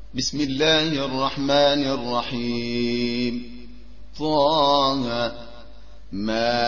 بسم الله الرحمن الرحيم. طه ما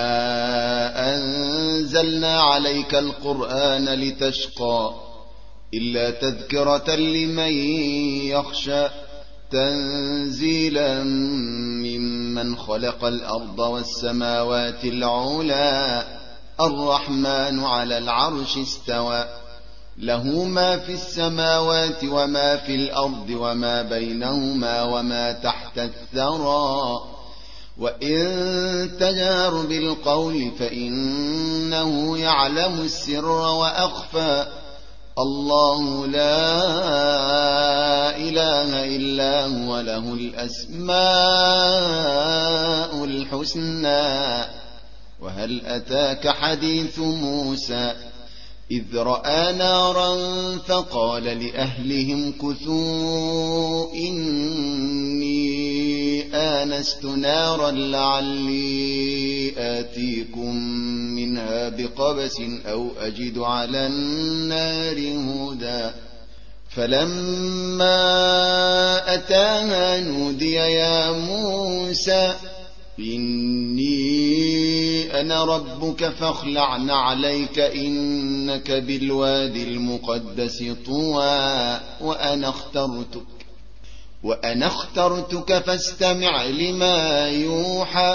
أنزلنا عليك القرآن لتشقى إلا تذكرة لمن يخشى تنزيلا ممن خلق الأرض والسماوات العلى الرحمن على العرش استوى له ما في السماوات وما في الأرض وما بينهما وما تحت الثرى وإن تجهر بالقول فإنه يعلم السر وأخفى الله لا إله إلا هو له الأسماء الحسنى. وهل أتاك حديث موسى إذ رأى نارا فقال لأهلهم كثوا إني آنست نارا لعلي آتيكم منها بقبس أو أجد على النار هدى. فلما أتاها نودي يا موسى إني أنا ربك فاخلع نعليك إنك بالوادي المقدس طوى وأنا اخترتك فاستمع لما يوحى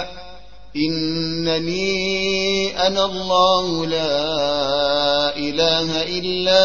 إنني أنا الله لا إله إلا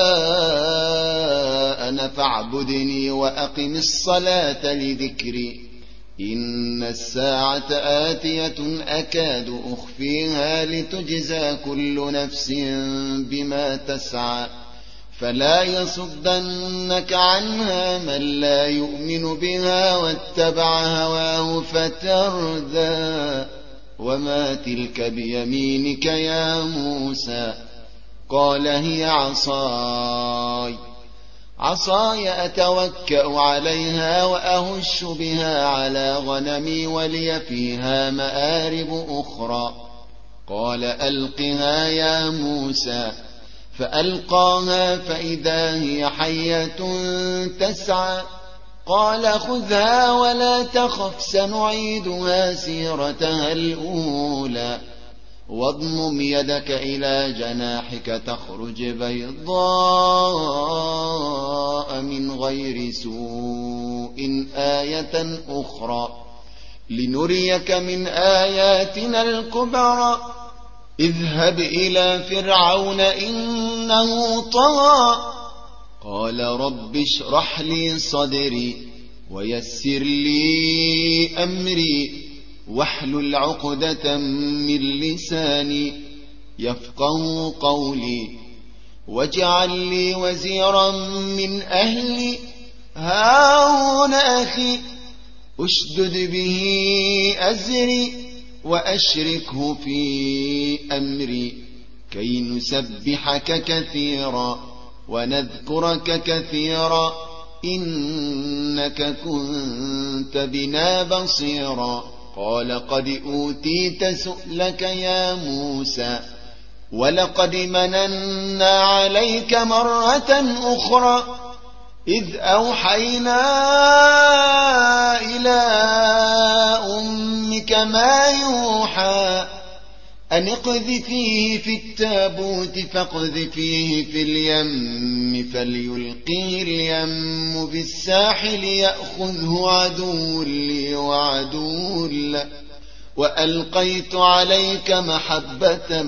أنا فاعبدني وأقم الصلاة لذكري إن الساعة آتية أكاد أخفيها لتجزى كل نفس بما تسعى فلا يصدنك عنها من لا يؤمن بها واتبع هواه فتردى. وما تلك بيمينك يا موسى قال هي عصاي أتوكأ عليها وأهش بها على غنمي ولي فيها مآرب أخرى. قال ألقها يا موسى فألقاها فإذا هي حية تسعى. قال خذها ولا تخف سنعيدها سيرتها الأولى واضمم يدك إلى جناحك تخرج بيضاء من غير سوء آية أخرى لنريك من آياتنا الكبرى. اذهب إلى فرعون إنه طغى. قال رب اشرح لي صدري ويسر لي أمري واحلل عقدة من لساني يفقه قولي واجعل لي وزيرا من أهلي هارون أخي أشدد به أزري وأشركه في أمري كي نسبحك كثيرا ونذكرك كثيرا إنك كنت بنا بصيرا. قال قد أوتيت سؤلك يا موسى ولقد مننا عليك مرة أخرى إذ أوحينا إلى أمك ما يوحى أن اقذفيه في التابوت فاقذفيه في اليم فليلقيه اليم بالساحل يأخذه عدو لي وعدو له وألقيت عليك محبة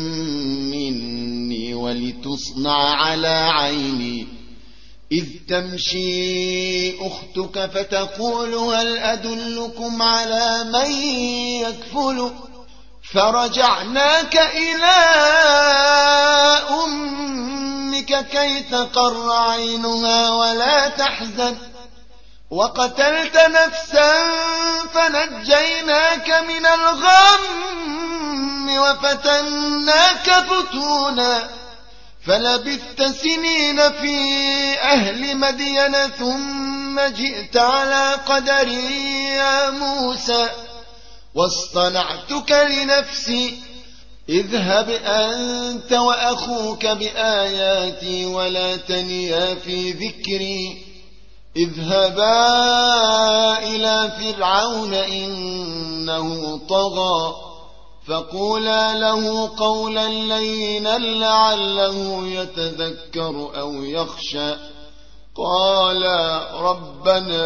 مني ولتصنع على عيني إذ تمشي أختك فتقول هل أدلكم على من يكفل فرجعناك إلى أمك كي تقر عينها ولا تحزن وقتلت نفسا فنجيناك من الغم وفتناك فتونا فلبثت سنين في أهل مدين ثم جئت على قدري يا موسى واصطنعتك لنفسي اذهب أنت وأخوك بآياتي ولا تنيا في ذكري اذهبا إلى فرعون إنه طغى فقولا له قولا لينا لعله يتذكر أو يخشى قالا ربنا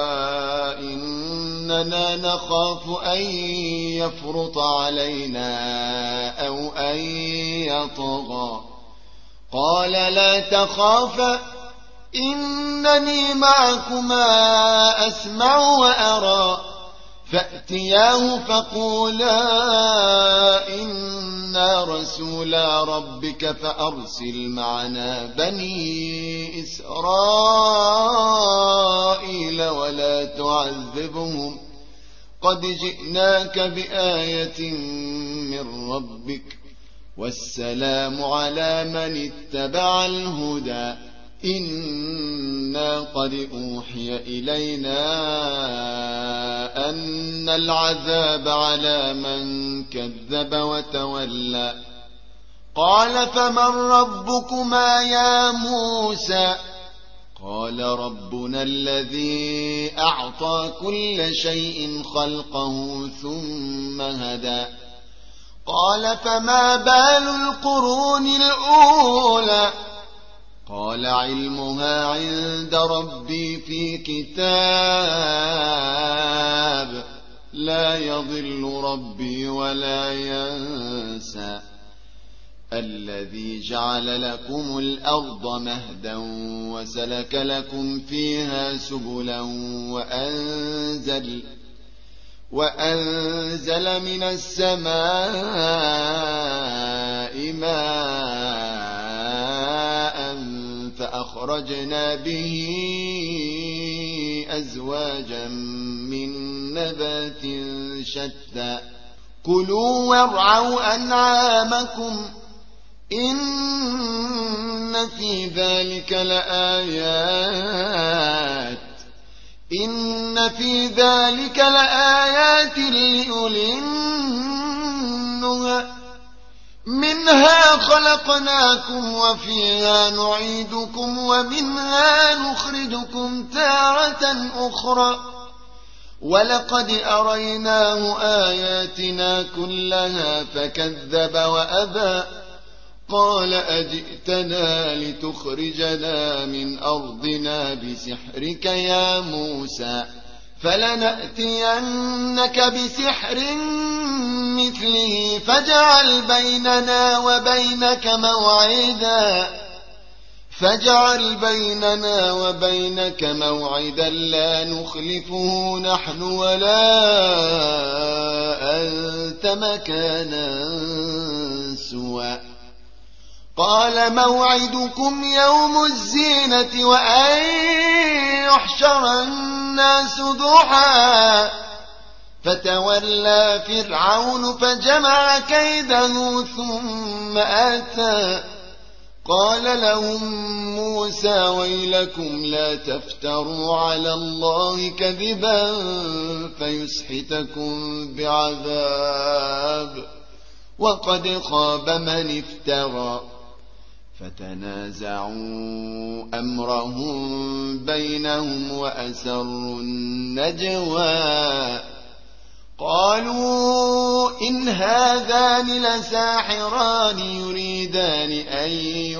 إننا نخاف أن يفرط علينا أو أن يطغى قال لا تخافا إنني معكما أسمع وأرى فأتياه فقولا إنا رسولا ربك فأرسل معنا بني إسرائيل ولا تعذبهم قد جئناك بآية من ربك والسلام على من اتبع الهدى إنا قد أوحي إلينا أن العذاب على من كذب وتولى قال فمن ربكما يا موسى قال ربنا الذي أعطى كل شيء خلقه ثم هدى قال فما بال القرون الأولى قال علمها عند ربي في كتاب لا يضل ربي ولا ينسى الذي جعل لكم الأرض مهدا وسلك لكم فيها سبلا وأنزل من السماء ماء فأخرجنا به أزواجا من نبات شتى كلوا وارعوا أنعامكم إن في ذلك لآيات لأولي النهى منها خلقناكم وفيها نعيدكم ومنها نخرجكم تارة أخرى ولقد أريناه آياتنا كلها فكذب وأبى قال أجئتنا لتخرجنا من أرضنا بسحرك يا موسى فلنأتينك بسحر مثله فاجعل بيننا وبينك موعدا لا نخلفه نحن ولا أنت مكانا سوى قال موعدكم يوم الزينة وأن يحشر الناس ضحى فتولى فرعون فجمع كيده ثم أتى قال لهم موسى ويلكم لا تفتروا على الله كذبا فيسحتكم بعذاب وقد خاب من افترى فتنازعوا أمرهم بينهم وأسروا النجوى قالوا إن هذان لساحران يريدان أن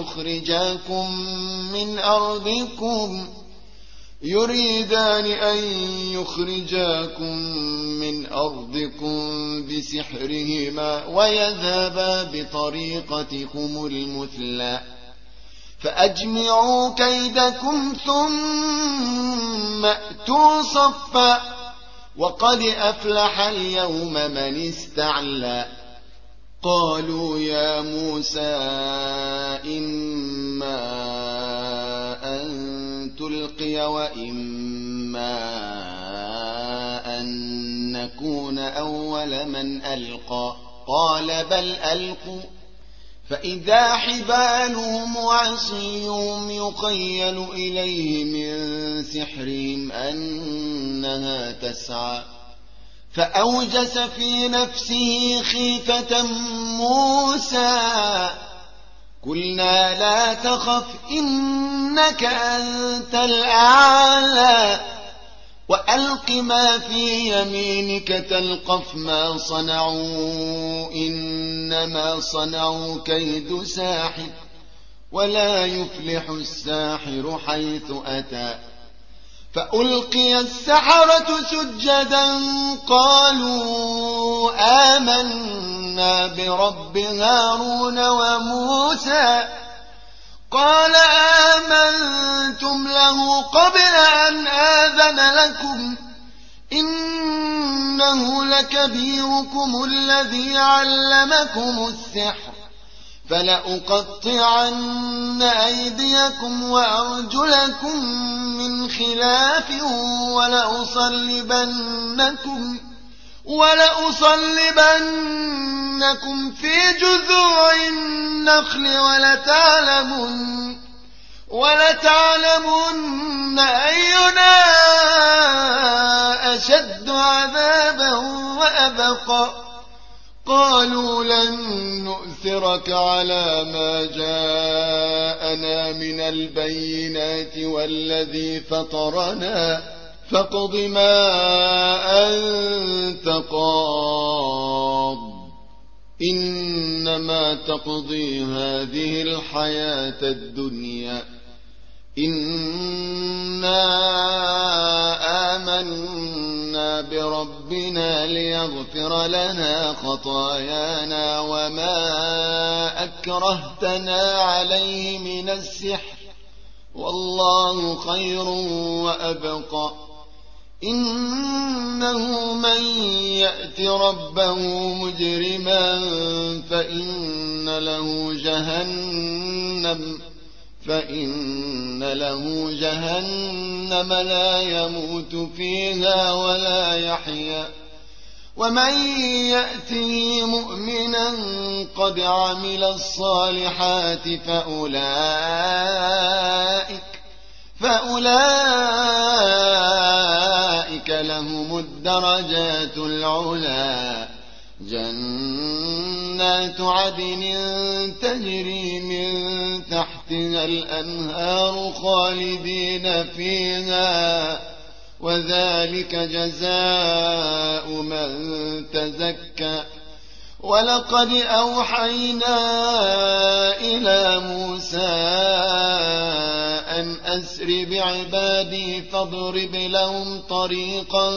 يخرجاكم من أرضكم بسحرهما ويذهبا بطريقتكم المثلى فأجمعوا كيدكم ثم أتوا صفا وقد أفلح اليوم من استعلى قالوا يا موسى إما أن تلقي وإما أن نكون أول من ألقى قال بل ألقوا فإذا حبالهم وعصيهم يخيل إليه من سحرهم أنها تسعى فأوجس في نفسه خيفة موسى قلنا لا تخف إنك أنت الأعلى وألق ما في يمينك تلقف ما صنعوا إنما صنعوا كيد ساحر ولا يفلح الساحر حيث أتى فألقي السحرة سجدا قالوا آمنا برب هارون وموسى قال آمنتم له قبل أن آذن لكم إنه لكبيركم الذي علمكم السحر فلأقطعن أيديكم وأرجلكم من خلاف ولأصلبنكم في جذوع النخل ولتعلمن أينا أشد عذابا وأبقى قالوا لن نؤثرك على ما جاءنا من البينات والذي فطرنا فاقض ما أنت قاض إنما تقضي هذه الحياة الدنيا إنا آمنا بربنا ليغفر لنا خطايانا وما أكرهتنا عليه من السحر والله خير وأبقى إنه من يأت ربه مجرما فإن له جهنم لا يموت فيها ولا يحيا ومن يأته مؤمنا قد عمل الصالحات فأولئك لهم الدرجات العلى جنات عدن تجري من تحتها الأنهار خالدين فيها وذلك جزاء من تزكى ولقد أوحينا إلى موسى أن أسر بعبادي فاضرب لهم طريقا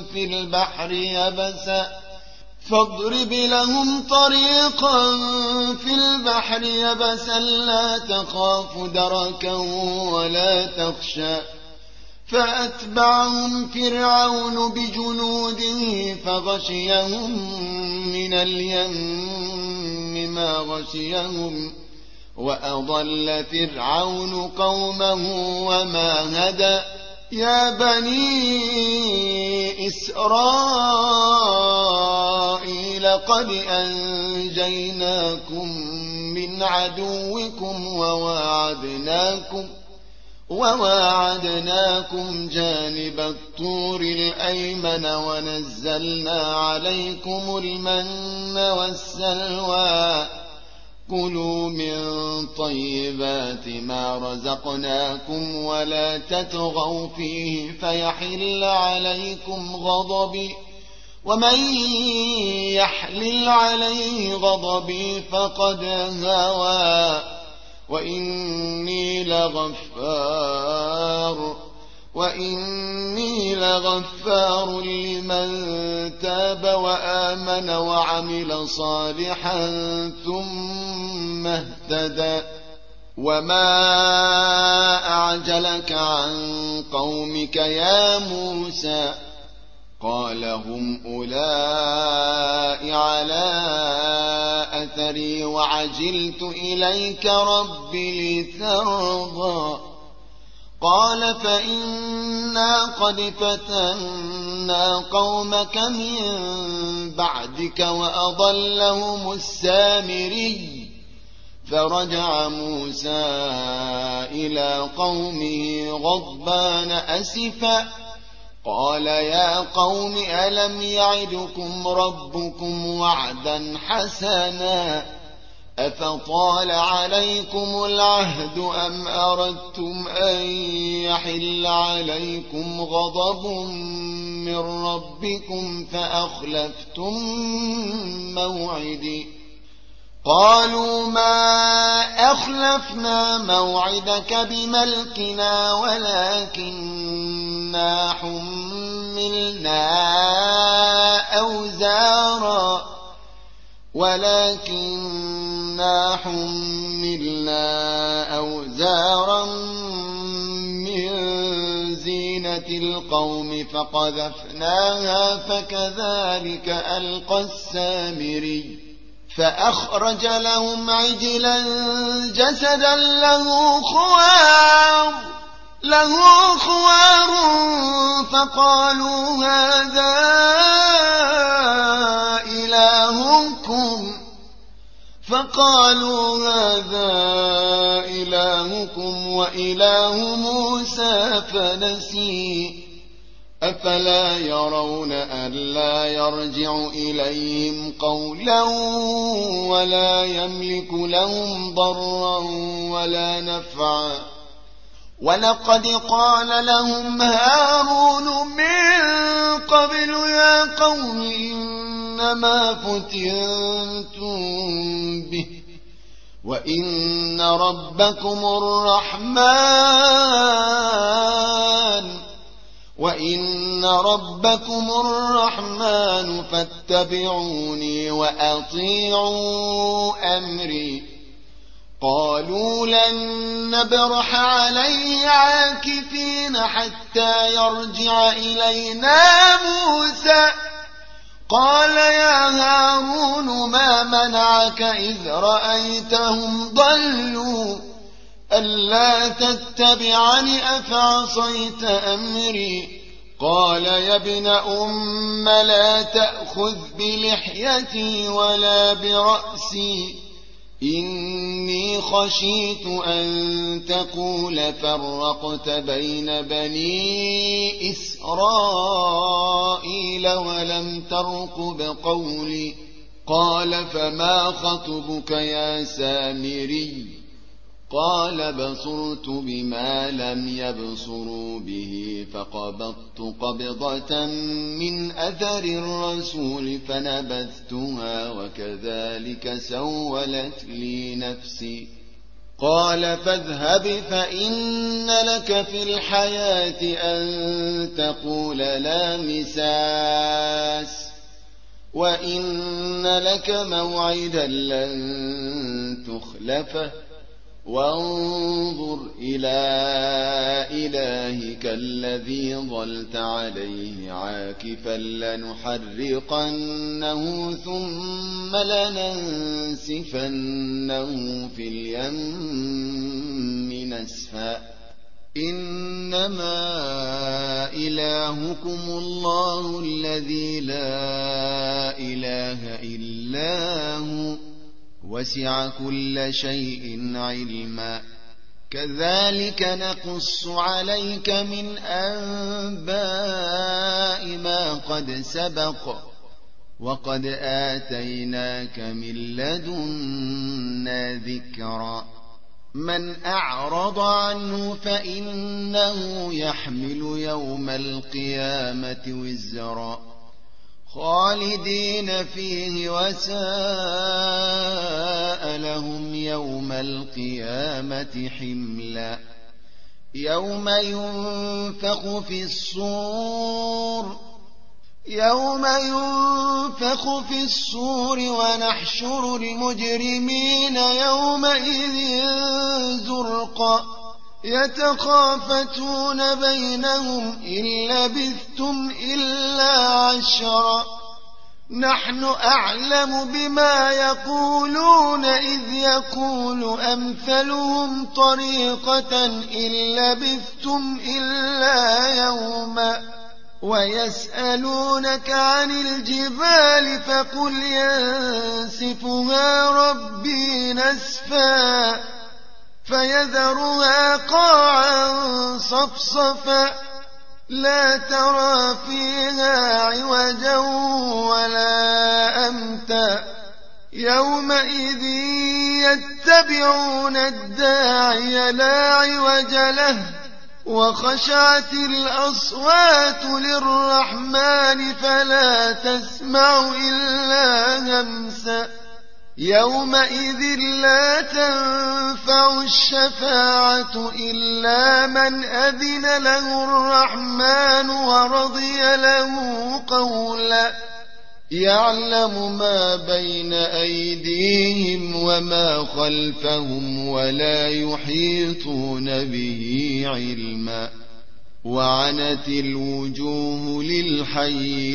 في البحر يبسا لا تخاف دركا ولا تخشى فأتبعهم فرعون بجنوده فغشيهم من اليم ما غشيهم وأضل فرعون قومه وما هدى يا بني إسرائيل قد أنجيناكم من عدوكم وواعدناكم جانب الطور الأيمن ونزلنا عليكم المن والسلوى كلوا من طيبات ما رزقناكم ولا تطغوا فيه فيحل عليكم غضبي ومن يحلل عليه غضبي فقد هوى وإني لغفار لمن تاب وآمن وعمل صالحا ثم اهتدى وما أعجلك عن قومك يا موسى قال هم أولئك على أثري وعجلت إليك رب لترضى قال فإنا قد فتنا قومك من بعدك وأضلهم السامري فرجع موسى إلى قومه غضبان أسفا قال يا قوم ألم يعدكم ربكم وعدا حسنا أفطال عليكم العهد أم أردتم أن يحل عليكم غضب من ربكم فأخلفتم موعدي قالوا ما أخلفنا موعدك بملكنا ولكننا حملنا أوزارا من زينة القوم فقذفناها فكذلك ألقى السامري فأخرج لهم عجلا جسدا له خوار فقالوا هذا إلهكم وإله موسى فنسي أفلا يرون ألا يرجع إليهم قولا ولا يملك لهم ضرا ولا نفعا ولقد قال لهم هارون من قبل يا قوم إنما فتنتم به وإن ربكم الرحمن فاتبعوني وأطيعوا أمري قالوا لن نبرح عليه عاكفين حتى يرجع إلينا موسى قال يا هارون ما منعك إذ رأيتهم ضلوا ألا تتبعني أفعصيت أمري قال يا ابن أم لا تأخذ بلحيتي ولا برأسي إني خشيت أن تقول فرقت بين بني إسرائيل ولم ترقب قولي قال فما خطبك يا سامري قال بصرت بما لم يبصروا به فقبضت قبضة من أثر الرسول فنبذتها وكذلك سولت لي نفسي قال فاذهب فإن لك في الحياة أن تقول لا مساس وإن لك موعدا لن تخلفه وانظر إلى إلهك الذي ظلت عليه عاكفا لنحرقنه ثم لننسفنه في اليم نسفا إنما إلهكم الله الذي لا إله إلا هو وسع كل شيء علما كذلك نقص عليك من أنباء ما قد سبق وقد آتيناك من لدنا ذكرا من أعرض عنه فإنه يحمل يوم القيامة وزرا خالدين فيه وساء لهم يوم القيامة حملا يوم ينفخ في الصور ونحشر المجرمين يومئذ زرقا يتخافتون بينهم إن لبثتم إلا عشرا نحن أعلم بما يقولون إذ يقول أمثلهم طريقة إن لبثتم إلا يوما ويسألونك عن الجبال فقل ينسفها ربي نسفا فيذرها قاعا صفصفا لا ترى فيها عوجا ولا أمتا يومئذ يتبعون الداعي لا عوج له وخشعت الأصوات للرحمن فلا تسمع إلا همسا يومئذ لا تنفع الشفاعة إلا من أذن له الرحمن ورضي له قولا يعلم ما بين أيديهم وما خلفهم ولا يحيطون به علما وعنت الوجوه للحي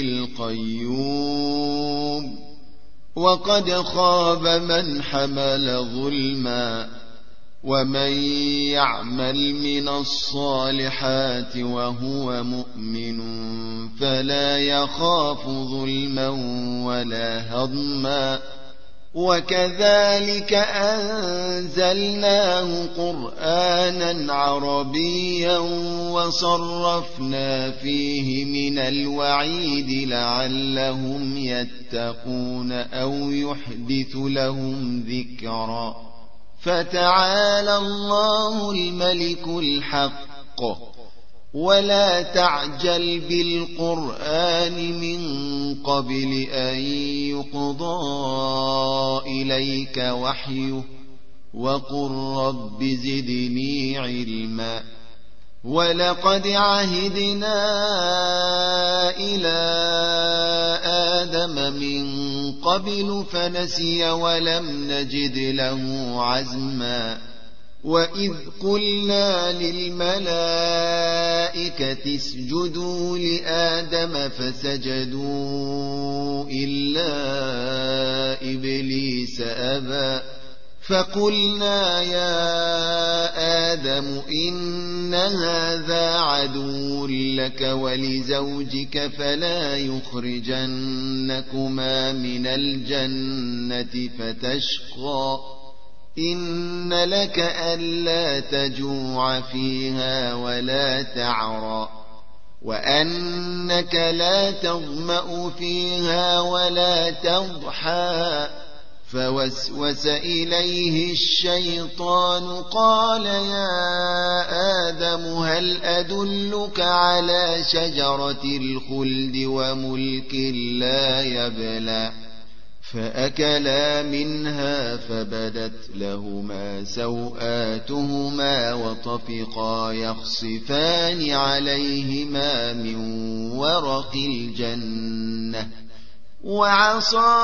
القيوم وقد خاب من حمل ظلما ومن يعمل من الصالحات وهو مؤمن فلا يخاف ظلما ولا هضما وكذلك أنزلناه قرآنا عربيا وصرفنا فيه من الوعيد لعلهم يتقون أو يحدث لهم ذكرا فتعالى الله الملك الحق ولا تعجل بالقرآن من قبل أن يقضى إليك وحيه وقل رب زدني علما ولقد عهدنا إلى آدم من قبل فنسي ولم نجد له عزما وإذ قلنا للملائكة اسجدوا لآدم فسجدوا إلا إبليس أبى فقلنا يا آدم إن هذا عدو لك ولزوجك فلا يخرجنكما من الجنة فتشقى إن لك ألا تجوع فيها ولا تعرى وأنك لا تظمأ فيها ولا تضحى فوسوس إليه الشيطان قال يا آدم هل أدلك على شجرة الخلد وملك لا يبلى فأكلا منها فبدت لهما سوآتهما وطفقا يخصفان عليهما من ورق الجنة وعصى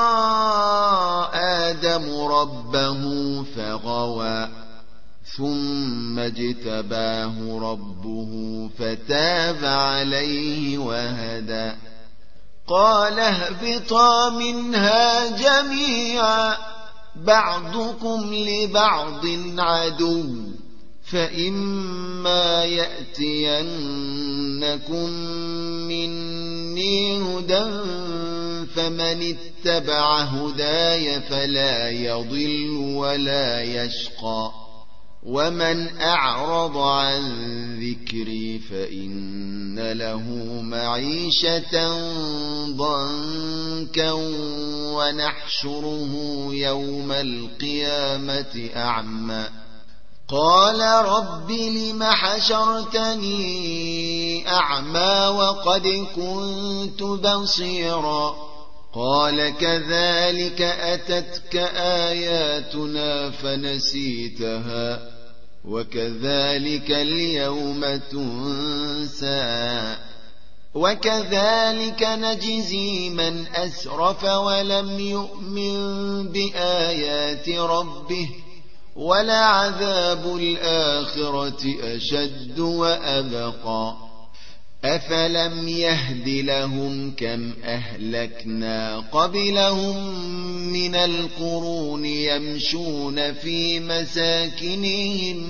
آدم ربه فغوى ثم اجتباه ربه فتاب عليه وهدى قال اهبطا منها جميعا بعضكم لبعض عدو فإما يأتينكم مني هدى فمن اتبع هداي فلا يضل ولا يشقى ومن أعرض عن ذكري فإن له معيشة ضنكا ونحشره يوم القيامة أعمى قال رب لم حشرتني أعمى وقد كنت بصيرا قال كذلك أتتك آياتنا فنسيتها وكذلك اليوم تنسى وكذلك نجزي من أسرف ولم يؤمن بآيات ربه ولعذاب الآخرة أشد وأبقى أفلم يهد لهم كم أهلكنا قبلهم من القرون يمشون في مساكنهم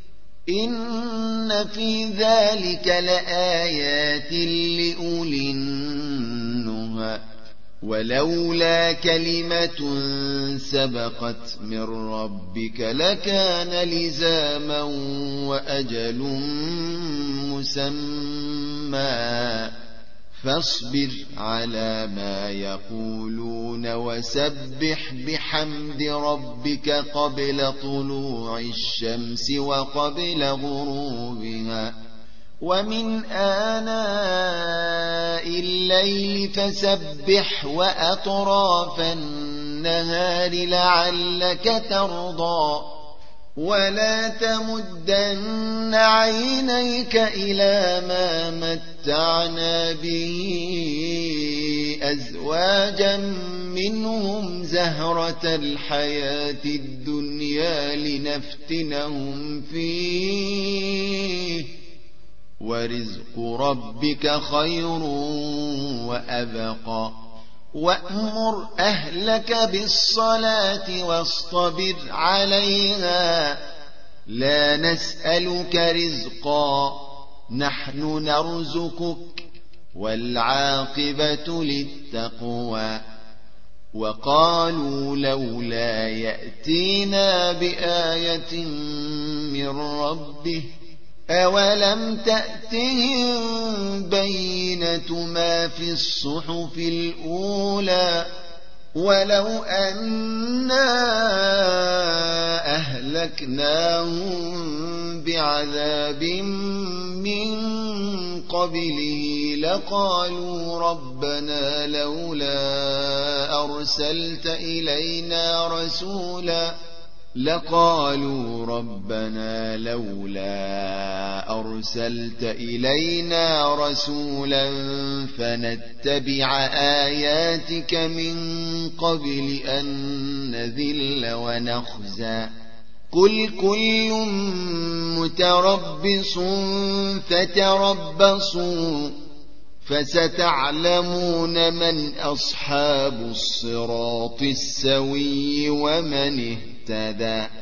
إن في ذلك لآيات لأولي النهى ولولا كلمة سبقت من ربك لكان لزاما وأجل مسمى فاصبر على ما يقولون وسبح بحمد ربك قبل طلوع الشمس وقبل غروبها ومن آناء الليل فسبح وأطراف النهار لعلك ترضى ولا تمدن عينيك إلى ما متعنا به أزواجا منهم زهرة الحياة الدنيا لنفتنهم فيه ورزق ربك خير وأبقى وأمر أهلك بالصلاة واصطبر عليها لا نسألك رزقا نحن نرزقك والعاقبة للتقوى وقالوا لولا يأتينا بآية من ربه أولم تأتهم بينة ما في الصحف الأولى ولو أنا أهلكناهم بعذاب من قبله لقالوا ربنا لولا أرسلت إلينا رسولا فنتبع آياتك من قبل أن نذل ونخزى قل كل متربص فتربصوا فستعلمون من أصحاب الصراط السوي ومن اهتدى